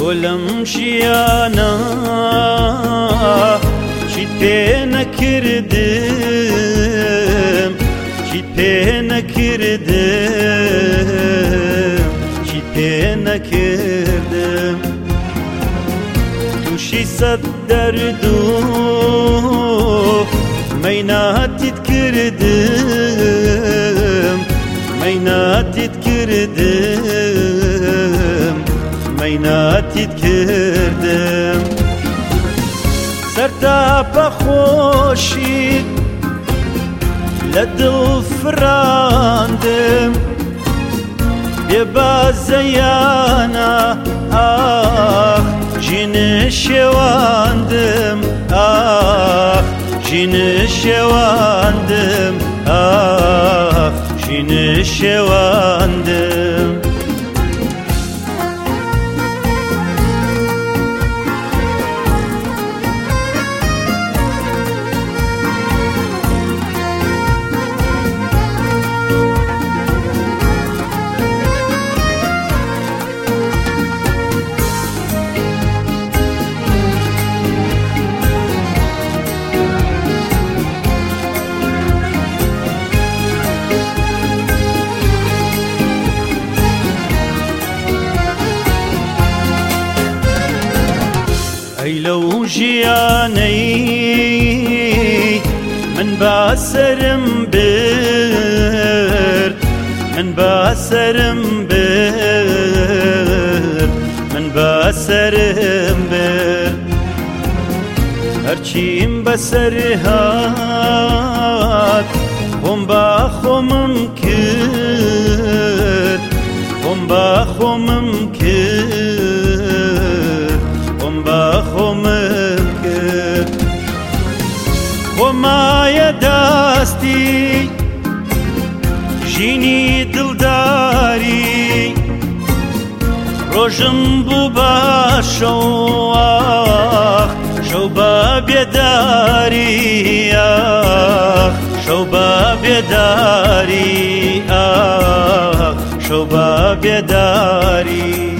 لەم ژیانە چیت پێ نەکردم چیت پێ نەکردم چیت پێ نەکردم تووشی سەد دەرد و مەیناتیت کردم مەیناتیت کردم مەیناتیت کردم سەرتاپە خۆشیت لە دڵ فراندم بێبازەیانە ئاخ ژینە شێواندم ئاخ ژینە شێواندم ئاخ ژینە شێواندم ئەی لەو ژیانەی من با سەرم برد من با سەرم برد من با سەرم برد هەرچیم بەسەر هات خۆم با خۆمم کرد خۆم با خۆمم کرد خۆم با خۆمم کرد خۆمایە دەستی ژینی دڵداری ڕۆژم بوو بە شەو ئاخ شەو بە بێداری ئاخ شەو بە بێداری ئاخ شەو بە بێداری